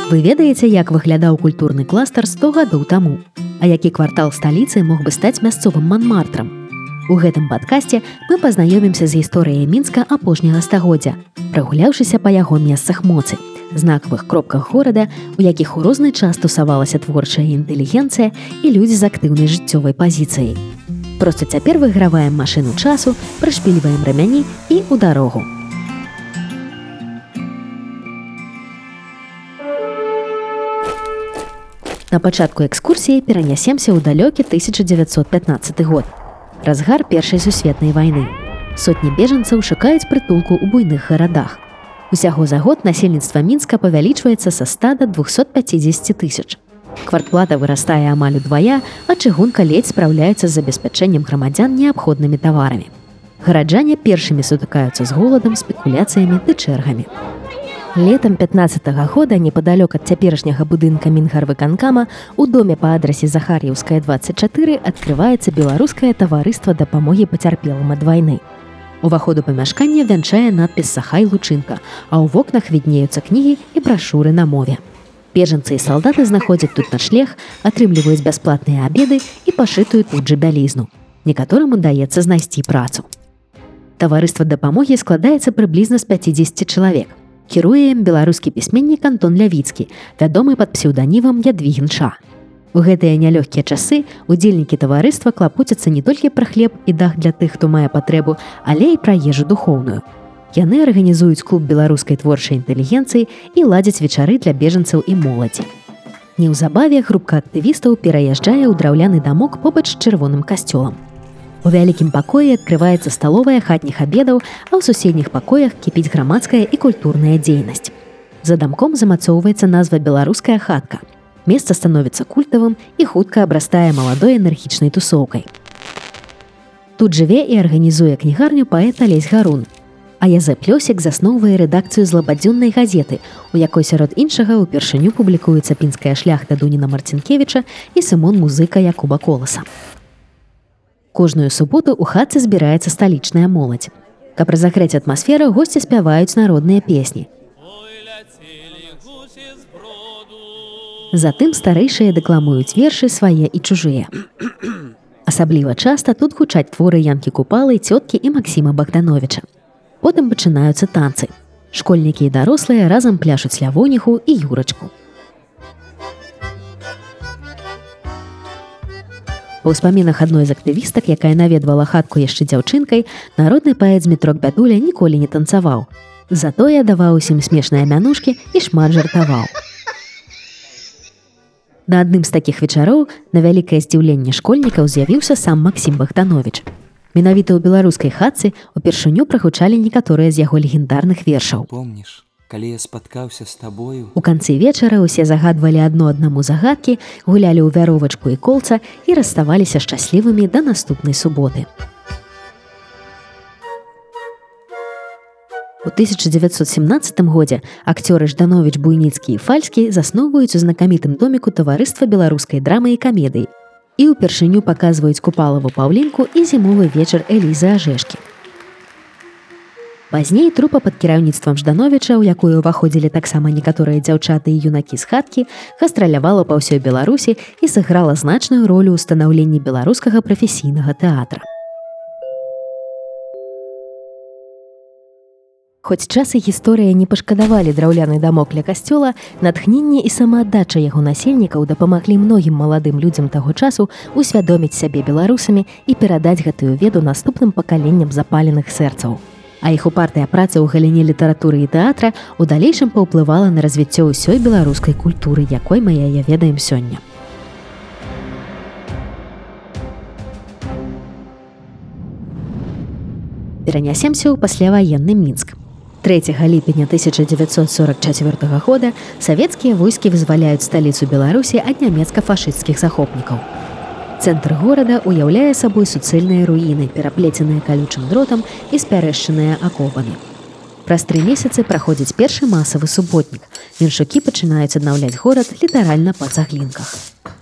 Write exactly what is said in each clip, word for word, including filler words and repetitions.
Вы ведаеце, як выглядаў культурны кластар сто гадоў таму? А які квартал сталіцы мог бы стаць мясцовым Манмартрам? У гэтым падкасце мы пазнаёмімся з гісторыяй Мінска апошняга стагоддзя, прагуляўшыся па яго месцах моцы, знакавых кропках горада, у якіх у розны час тусавалася творчая інтэлігенцыя і людзі з актыўнай жыццёвай пазіцыяй. Проста цяпер выграваем машыну часу, прышпільваем рамяні і ў дарогу. На пачатку экскурсіі перанясемся ў далёкі тысяча дзевяцьсот пятнаццаты год. Разгар першай сусветнай вайны. Сотні бежанцаў шукаюць прытулку ў буйных гарадах. Усяго за год насельніцтва Мінска павялічваецца са ста да двухсот пяцідзесяці тысяч. Квартплата вырастае амаль удвая, а чыгунка ледзь спраўляецца з забеспячэннем грамадзян неабходнымі таварамі. Гараджане першымі сутыкаюцца з голадам, спекуляцыямі ды чэргамі. Летам пятнаццатага года непадалёк ад цяперашняга будынка Мінгарвыканкама у доме па адрасе Захар'еўская, дваццаць чатыры адкрываецца беларускае таварыства дапамогі пацярпелым ад вайны. Уваход у памяшканне вянчае надпіс «Сахай Лучынка», а ў вокнах віднеюцца кнігі і брашуры на мове. Бежанцы і салдаты знаходзяць тут начлег, атрымліваюць бясплатныя абеды і пашытую тут жа бялізну. Некаторым удаецца знайсці працу. Таварыства дапамогі складаецца прыблізна з пяцідзесяці чалавек. Кіруе ім беларускі пісьменнік Антон Лявіцкі, вядомы пад псеўданімам Ядвігін Ша. У гэтыя нялёгкія часы удзельнікі таварыства клапоцяцца не толькі пра хлеб і дах для тых, хто мае патрэбу, але і пра ежу духоўную. Яны арганізуюць клуб беларускай творчай інтэлігенцыі і ладзяць вечары для бежанцаў і моладзі. Неўзабаве групка актывістаў пераязджае ў драўляны дамок побач з чырвоным касцёлам. У вялікім пакоі адкрываецца сталовая хатніх абедаў, а ў суседніх пакоях кіпіць грамадская і культурная дзейнасць. За дамком замацоўваецца назва «Беларуская хатка». Месца становіцца культавым і хутка абрастае маладой энергічнай тусоўкай. Тут жыве і арганізуе кнігарню паэт Алесь Гарун. А Язэп Лёсік засноўвае рэдакцыю злабадзённай газеты, у якой сярод іншага ўпершыню публікуецца пінская шляхта Дуніна Марцінкевіча і Сымон Музыка Якуба Коласа. Кожную суботу ў хатцы збіраецца сталічная моладзь. Каб разагрэць атмасферу, госці спяваюць народныя песні. Затым старэйшыя дэкламуюць вершы свае і чужыя. Асабліва часта тут гучаць творы Янкі Купалы, цёткі і Максіма Богдановича. Потым пачынаюцца танцы. Школьнікі і дарослыя разам пляшуць лявоніху і юрачку. Па ўспамінах адной з актывістак, якая наведвала хатку яшчэ дзяўчынкай, народны паэт Змітрок Бядуля ніколі не танцаваў. Затое даваў усім смешныя мянушкі і шмат жартаваў. На адным з такіх вечароў на вялікае здзіўленне школьнікаў з'явіўся сам Максім Богданович. Менавіта ў беларускай хатцы упершыню прагучалі некаторыя з яго легендарных вершаў. Помніш, калі я спаткаўся з табою? У канцы вечара ўсе загадвалі адно аднаму загадкі, гулялі ў вяровачку і колца і расставаліся шчаслівымі да наступнай суботы. У тысяча дзевяцьсот сямнаццатым годзе акцёры Ждановіч, Буйніцкі і Фальскі засноўваюць у знакамітым доміку таварыства беларускай драмы і камедыі і ўпершыню паказваюць Купалаву Паўлінку і зімовы вечар Элізы Ажэшкі. Пазней трупа пад кіраўніцтвам Ждановіча, у якую ўваходзілі таксама некаторыя дзяўчаты і юнакі з хаткі, гастралявала па ўсёй Беларусі і сыграла значную ролю ў станаўленні беларускага прафесійнага тэатра. Хоць час і гісторыя не пашкадавалі драўляны дамок ля касцёла, натхненне і самааддача яго насельнікаў дапамаглі многім маладым людзям таго часу усвядоміць сябе беларусамі і перадаць гэтую веду наступным пакаленням запаленых сэрцаў. А іх упартая праца ў галіне літаратуры і тэатра ў далейшым паўплывала на развіццё ўсёй беларускай культуры, якой мы яе ведаем сёння. Перанясемся ў пасляваенны Мінск. трэцяга ліпеня тысяча дзевяцьсот сорак чацвёртага года савецкія войскі вызваляюць сталіцу Беларусі ад нямецка-фашысцкіх захопнікаў. Цэнтр горада ўяўляе сабой суцэльныя руіны, пераплеценыя калючым дротам і спярэшчаныя акопамі. Праз тры месяцы праходзіць першы масавы суботнік. Меншукі пачынаюць аднаўляць горад літаральна па цаглінках.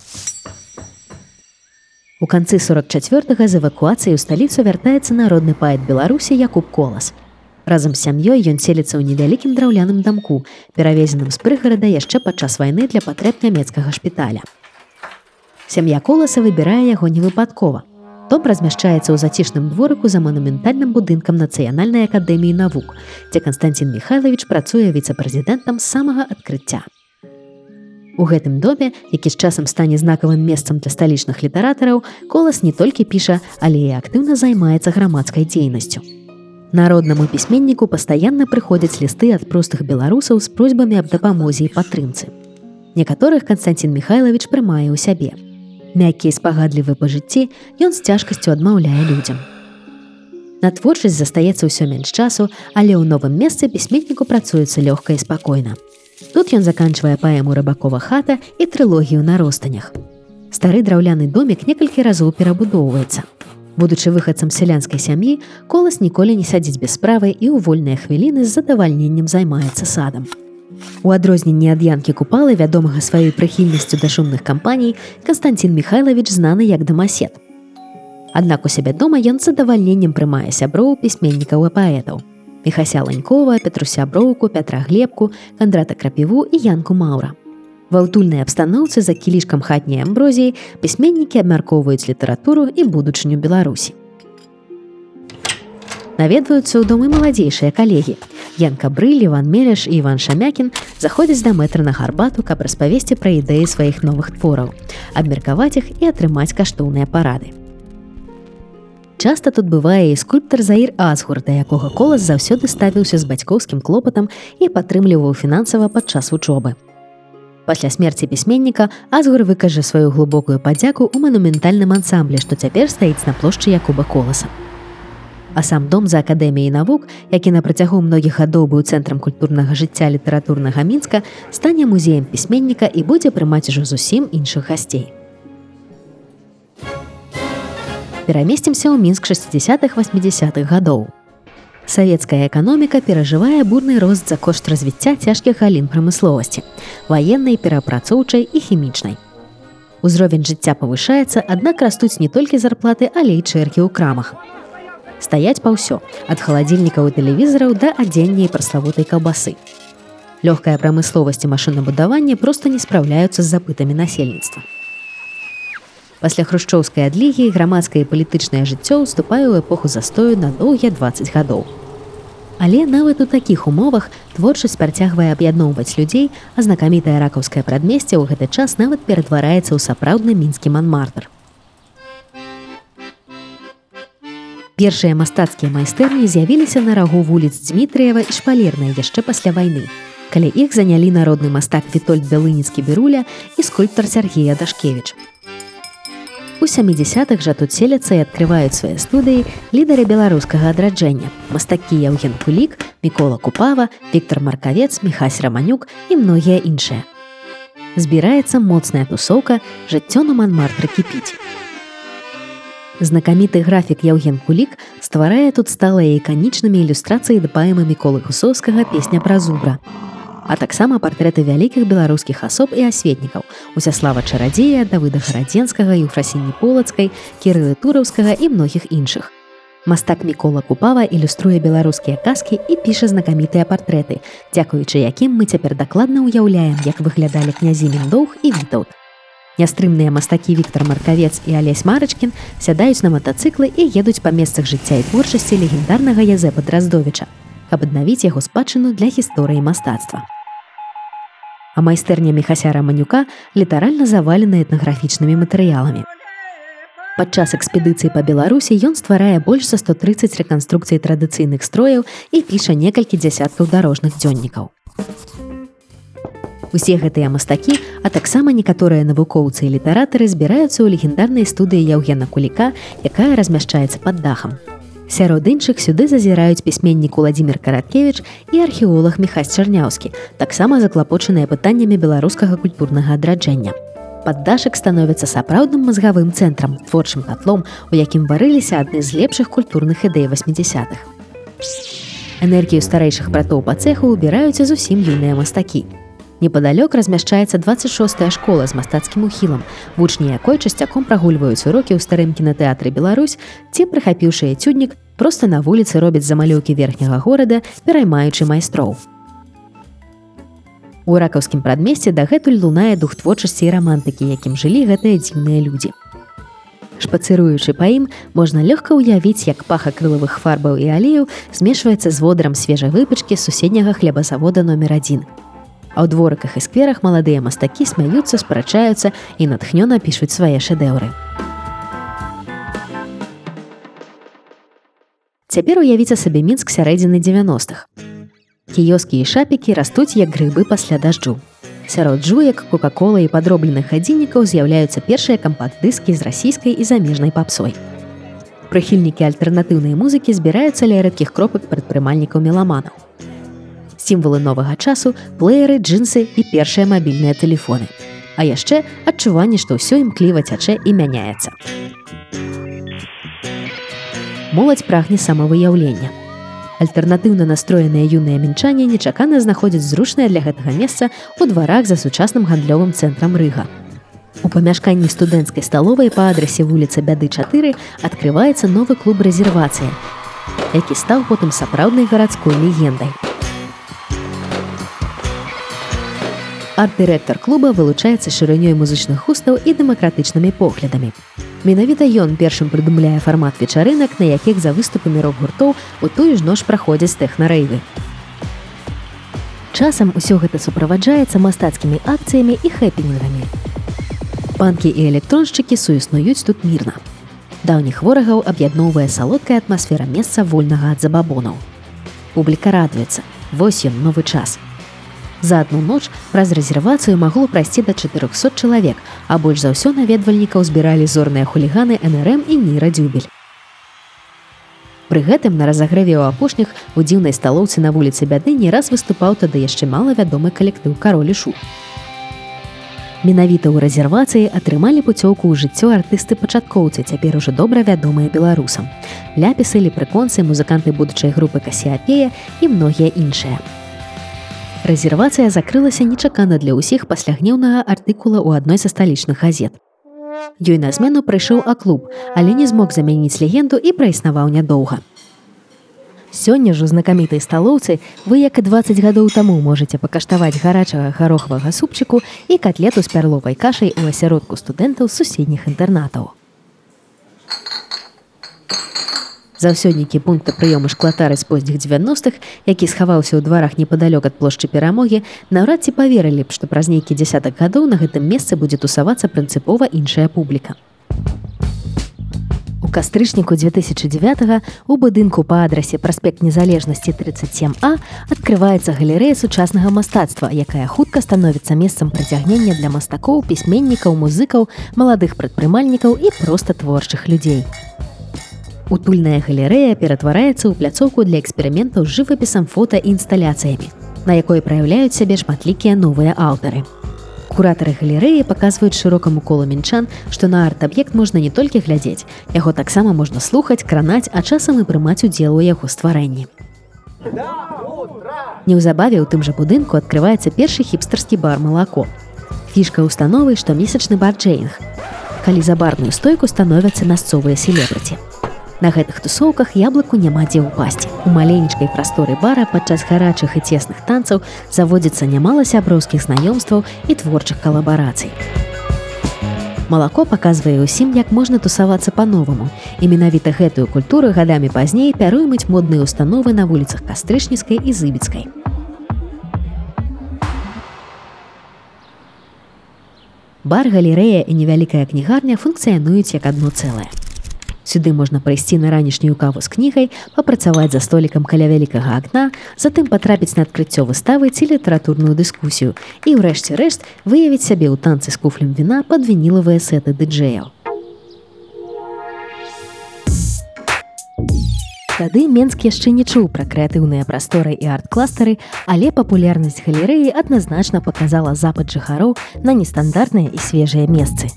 У канцы сорак чацвёртага з эвакуацыяй у сталіцу вяртаецца народны паэт Беларусі Якуб Колас. Разам з сям'ёй ён селіцца ў невялікім драўляным дамку, перавезеным з прыгарада яшчэ падчас вайны для патрэб нямецкага шпіталя. Сям'я Коласа выбірае яго невыпадкова. Дом размяшчаецца ў зацішным дворыку за манументальным будынкам Нацыянальнай акадэміі навук, дзе Канстанцін Міхайлавіч працуе віцэ-прэзідэнтам з самага адкрыцця. У гэтым доме, які з часам стане знакавым месцам для сталічных літаратараў, Колас не толькі піша, але і актыўна займаецца грамадскай дзейнасцю. Народнаму пісьменніку пастаянна прыходзяць лісты ад простых беларусаў з просьбамі аб дапамозе і падтрымцы. Некаторых Канстанцін Міхайлавіч прымае ў сябе. Мяккі і спагадлівы па жыцці, ён з цяжкасцю адмаўляе людзям. На творчасць застаецца ўсё менш часу, але ў новым месцы пісьменніку працуецца лёгка і спакойна. Тут ён заканчвае паэму «Рыбакова хата» і трылогію «На ростанях». Стары драўляны домік некалькі разоў перабудоўваецца. Будучы выхадцам сялянскай сям'і, Колас ніколі не сядзіць без справы і ў вольныя хвіліны з задавальненнем займаецца садам. У адрозненні ад Янкі Купалы, вядомага сваёй прыхільнасцю да шумных кампаній, Канстанцін Міхайлавіч знаны як дамасед. Аднак у сябе дома ён з задавальненнем прымае сяброў, пісьменнікаў і паэтаў. Міхася Ланькова, Петруся Броўку, Пятра Глебку, Кандрата Крапіву і Янку Маўра. Ва ўтульнай абстаноўцы за кілішкам хатняй амброзіі пісьменнікі абмяркоўваюць літаратуру і будучыню Беларусі. Наведваюцца ў дом і маладзейшыя калегі. Янка Брыль, Іван Мелеш і Іван Шамякін заходзяць да мэтра на гарбату, каб распавесці пра ідэі сваіх новых твораў, абмеркаваць іх і атрымаць каштоўныя парады. Часта тут бывае і скульптар Заір Азгур, да якога Колас заўсёды ставіўся з бацькоўскім клопатам і падтрымліваў фінансава падчас вучобы. Пасля смерці пісьменніка Азгур выкажа сваю глыбокую падзяку ў манументальным ансамблі, што цяпер стаіць на плошчы Якуба Коласа. А сам дом за акадэміяй навук, які на працягу многіх гадоў быў цэнтрам культурнага жыцця літаратурнага Мінска, стане музеем пісьменніка і будзе прымаць ужо зусім іншых гасцей. Перамесцімся ў Мінск шэсцідзясятых-васьмідзясятых гадоў. Савецкая эканоміка перажывае бурны рост за кошт развіцця цяжкіх галін прамысловасці – ваеннай, перапрацоўчай і хімічнай. Узровень жыцця павышаецца, аднак растуць не толькі зарплаты, але і чэргі ў крамах. Стаяць па ўсё – ад халадзільнікаў і тэлевізараў да адзення і праславутай каўбасы. Лёгкая прамысловасць і машынабудаванне проста не спраўляюцца з запытамі насельніцтва. Пасля хрушчоўскай адлігі грамадскае і палітычнае жыццё ўступае ў эпоху застою на доўгія дваццаць гадоў. Але нават у такіх умовах творчасць працягвае аб'ядноўваць людзей, а знакамітае ракаўскае прадмесце ў гэты час нават ператвараецца ў сапраўдны мінскі Манмартр. Першыя мастацкія майстэрні з'явіліся на рагу вуліц Дзмітрыева і Шпалернай яшчэ пасля вайны, калі іх занялі народны мастак Вітольд Бялыніцкі-Біруля і скульптар Сяргей Адашкевіч. У сямідзясятых жа тут селяцца і адкрываюць свае студыі лідары беларускага адраджэння – мастакі Яўген Кулік, Мікола Купава, Віктар Маркавец, Міхась Раманюк і многія іншыя. Збіраецца моцная тусоўка, жыццё на Манмартры кіпіць. Знакаміты графік Яўген Кулік стварае тут сталыя іканічнымі ілюстрацыі да паэмы Міколы Гусоўскага «Песня пра зубра», а таксама партрэты вялікіх беларускіх асоб і асветнікаў Усяслава Чарадзея, Давыда Гарадзенскага, Еўфрасіні Полацкай, Кірылы Тураўскага і многіх іншых. Мастак Мікола Купава ілюструе беларускія казкі і піша знакамітыя партрэты, дзякуючы якім мы цяпер дакладна ўяўляем, як выглядалі князі Міндоўг і Вітаўт. Нястрымныя мастакі Віктар Маркавец і Алесь Марачкін сядаюць на матацыклы і едуць па месцах жыцця і творчасці легендарнага Язэпа Драздовіча, каб аднавіць яго спадчыну для гісторыі мастацтва. А майстэрня Міхася Раманюка літаральна завалена этнаграфічнымі матэрыяламі. Падчас экспедыцыі па Беларусі ён стварае больш за сто трыццаць рэканструкцый традыцыйных строяў і піша некалькі дзясяткаў дарожных дзённікаў. Усе гэтыя мастакі, а таксама некаторыя навукоўцы і літаратары збіраюцца ў легендарнай студыі Яўгена Куліка, якая размяшчаецца пад дахам. Сярод іншых сюды зазіраюць пісьменнік Уладзімір Караткевіч і археолог Міхась Чарняўскі, таксама заклапочаныя пытаннямі беларускага культурнага адраджэння. Паддашак становіцца сапраўдным мазгавым цэнтрам, творчым катлом, у якім варыліся адны з лепшых культурных ідэй васьмідзясятых. Энергію старэйшых братоў па цэху ўбіраюць і зусім юныя мастакі. Непадалёк размяшчаецца дваццаць шостая школа з мастацкім ухілам, вучні якой часцяком прагульваюць урокі ў старым кінатэатры «Беларусь» ці, прыхапіўшы эцюднік, Проста на вуліцы робяць замалёўкі верхняга горада, пераймаючы майстроў. У ракаўскім прадмесці дагэтуль лунае дух творчасці і рамантыкі, якім жылі гэтыя дзіўныя людзі. Шпацыруючы па ім, можна лёгка ўявіць, як пах акрылавых фарбаў і алеяў змешваецца з водарам свежай выпечкі з суседняга хлебазавода номер адзін. А ў дворыках і скверах маладыя мастакі смяюцца, спрачаюцца і натхнёна пішуць свае шэдэўры. Цяпер уявіце сабе Мінск сярэдзіны дзевяностых. Кіёскі і шапікі растуць як грыбы пасля дажджу. Сярод жуек, кока-кола і падробленых гадзіннікаў з'яўляюцца першыя кампакт-дыскі з расійскай і замежнай папсой. Прыхільнікі альтэрнатыўнай музыкі збіраюцца ля рэдкіх кропак прадпрымальнікаў-меламанаў. Сімвалы новага часу, плееры, джинсы і першыя мабільныя тэлефоны. А яшчэ адчуванне, што ўсё імкліва цячэ і мяняецца. Моладзь прагне самавыяўлення. Альтэрнатыўна настроеныя юныя мінчане нечакана знаходзяць зручнае для гэтага месца ў дварах за сучасным гандлёвым цэнтрам Рыга. У памяшканні студэнцкай сталовай па адрасе вуліца Бяды чатыры адкрываецца новы клуб «Рэзервацыя», які стаў потым сапраўднай гарадской легендай. Арт-дырэктар клуба вылучаецца шырынёй музычных густаў і дэмакратычнымі поглядамі. Менавіта ён першым прыдумляе фармат вечарынак, на якіх за выступамі рок-гуртоў у тую ж ноч праходзяць тэхна-рэйвы. Часам усё гэта суправаджаецца мастацкімі акцыямі і хэпінінгамі. Панкі і электроншчыкі суіснуюць тут мірна. Даўніх ворагаў аб'ядноўвае салодкая атмасфера месца вольнага ад забабонаў. Публіка радуецца. Вось ён, новы час. За адну ноч праз рэзервацыю магло прайсці да чатырохсот чалавек, а больш за ўсё наведвальнікаў збіралі зорныя хуліганы эн эр эм і Ніра Дзюбель. Пры гэтым на разагрэве ў апошніх у дзіўнай сталоўцы на вуліцы Бяды не раз выступаў тады яшчэ малавядомы калектыў «Кароль і Шут». Менавіта ў рэзервацыі атрымалі пуцёўку ў жыццё артысты-пачаткоўцы, цяпер ужо добра вядомыя беларусам. Ляпісы, лепрыконсы, музыканты будучай групы «Касіапея» і многія іншыя. Рэзервацыя закрылася нечакана для ўсіх пасля гнеўнага артыкула ў адной са сталічных газет. Ёй на змену прыйшоў А-клуб, але не змог замяніць легенду і праіснаваў нядоўга. Сёння ж у знакамітай сталоўцы вы, як і дваццаць гадоў таму, можаце пакаштаваць гарачага гарохавага супчыку і катлету з пярловай кашай у асяродку студэнтаў з суседніх інтэрнатаў. Заўсёднікі пункта прыёму шклатары з позніх дзевяностых, які схаваўся ў дварах непадалёк ад плошчы Перамогі, наўрад ці паверылі б, што праз нейкі дзясятак гадоў на гэтым месцы будзе тусавацца прынцыпова іншая публіка. У кастрычніку дзве тысячы дзевятага у будынку па адрасе праспект Незалежнасці трыццаць сем А адкрываецца галерэя сучаснага мастацтва, якая хутка становіцца месцам прыцягнення для мастакоў, пісьменнікаў, музыкаў, маладых прадпрымальнікаў і проста творчых людзей. Утульная галерэя ператвараецца ў пляцоўку для эксперыментаў з жывапісам, фота і інсталяцыямі, на якой праяўляюць сябе шматлікія новыя аўтары. Куратары галерэі паказваюць шырокаму колу мінчан, што на арт-аб'ект можна не толькі глядзець, яго таксама можна слухаць, кранаць, а часам і прымаць удзел у яго стварэнні. Неўзабаве ў тым жа будынку адкрываецца першы хіпстарскі бар «Малако». Фішка ўстановы – штомесячны бар-джэйнг, калі за барную стойку становяцца мясцовыя селебрыці. На гэтых тусоўках яблыку няма дзе ўпасці. У маленечкай прасторы бара падчас гарачых і цесных танцаў заводзіцца нямала сяброўскіх знаёмстваў і творчых калабарацый. «Малако» паказвае ўсім, як можна тусавацца па-новаму. І менавіта гэтую культуру гадамі пазней пяруемуць модныя установы на вуліцах Кастрычніцкай і Зыбіцкай. Бар, галерэя і невялікая кнігарня функцыянуюць як адно цэлае. Сюды можна прыйсці на ранішнюю каву з кнігай, папрацаваць за столікам каля вялікага акна, затым патрапіць на адкрыццё выставы ці літаратурную дыскусію і, ўрэшце рэшт, выявіць сябе ў танцы з куфлем віна пад вінілавыя сеты ды-джэяў. Тады Менск яшчэ не чуў пра крэатыўныя прасторы і арт-кластары, але папулярнасць галерэі адназначна паказала запад жыхароў на нестандартныя і свежыя месцы.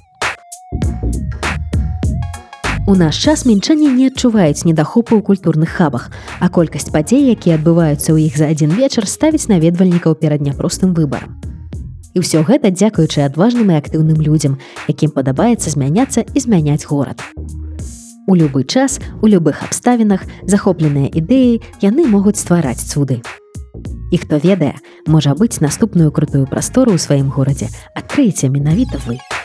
У наш час мінчане не адчуваюць недахопу ў культурных хабах, а колькасць падзей, якія адбываюцца ў іх за адзін вечар, ставіць наведвальнікаў перад няпростым выбарам. І ўсё гэта дзякуючы адважным і актыўным людзям, якім падабаецца змяняцца і змяняць горад. У любы час, у любых абставінах, захопленыя ідэі яны могуць ствараць цуды. І хто ведае, можа быць, наступную крутую прастору ў сваім горадзе адкрыеце менавіта вы.